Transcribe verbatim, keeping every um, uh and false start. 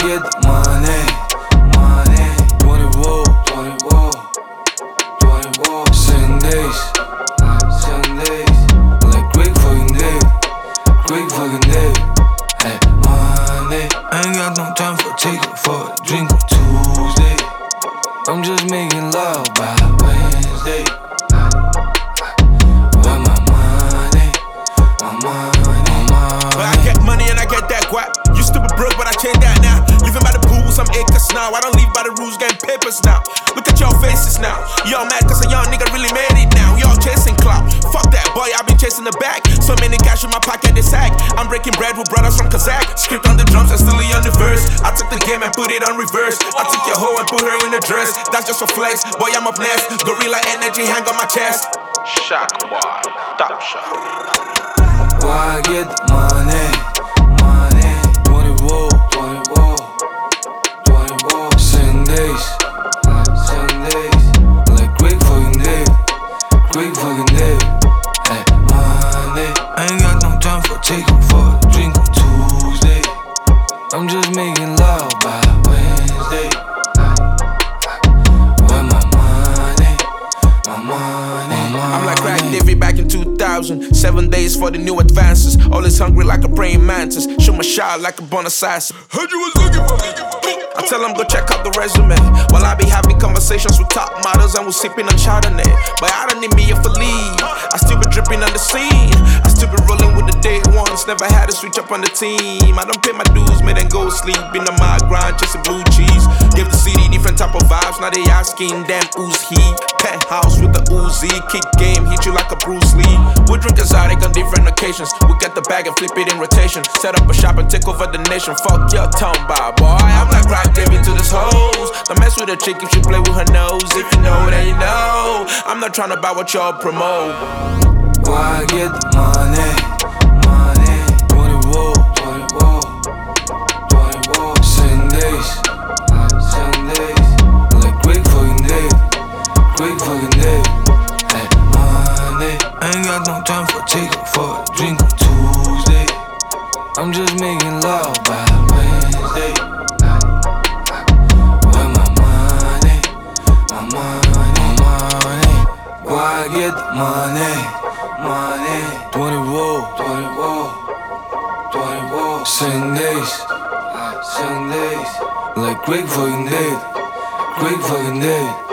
get the money, money. twenty wall, twenty wall, twenty wall. Seven days, seven days. Like quick fucking day, quick fucking day. Hey, money. I ain't got no time for taking for a drink on Tuesday. I'm just making love by Wednesday. Where my money, my money, my money. But I get money and I get that guap. You stupid broke, but I changed that now. Living by the pool, some acres now. I don't live by the rules, getting papers now. Look at your faces now. Y'all mad cause a young nigga really made it now. Y'all chasing clout. Fuck that boy, I been chasing the bag. So many cash in my pocket, they sag. I'm breaking bread with brothers from Kazakh. Script on the drums and still on the verse. I took the game and put it on reverse. I took your hoe and put her in a dress. That's just a flex, boy I'm up next. Gorilla energy hang on my chest. Shock boy, top shot. Why I get the money, money. twenty wall, twenty wall, twenty wall. Seven days, seven days. Like quick fucking day, quick fucking day. Hey, money. I ain't got no time for taking for a drink on Tuesday. I'm just making love by Wednesday. Where my money, my money, my money. I'm like Crack David back in two thousand. Seven days for the new advances. Always hungry like a praying mantis. Shoot my shot like a born assassin. Heard you was looking for me. I tell them go check out the resume. While I be having conversations with top models and we sipping on Chardonnay. But I don't need me for leave. I still be dripping on the scene. I still be rolling with the day ones. Never had to switch up on the team. I don't pay my dues, made them go sleep. Been on my grind, chasing blue cheese. Give the city different type of vibes. Now they asking them who's he. Penthouse with the Uzi. Kick game, hit you like a Bruce Lee. We drink exotic on different occasions. We get the bag and flip it in rotation. Set up a shop and take over the nation. Fuck your tongue, bye boy. I'm like Crack David to this hoes. Don't mess with a chick if she play with her nose. If you know, then you know. I'm not trying to buy what y'all promote. Why I get the money, money. twenty wall, twenty wall, twenty wall. Seven days, seven days. Like quick fucking day, quick fucking day. Hey, money. I ain't got no time for taking for a drink on Tuesday. I'm just making love by Wednesday. Where my money, my money, my money. Why I get the money, money. twenty wall, twenty wall, twenty wall. Seven days, seven days. Like quick fucking day, quick fucking day.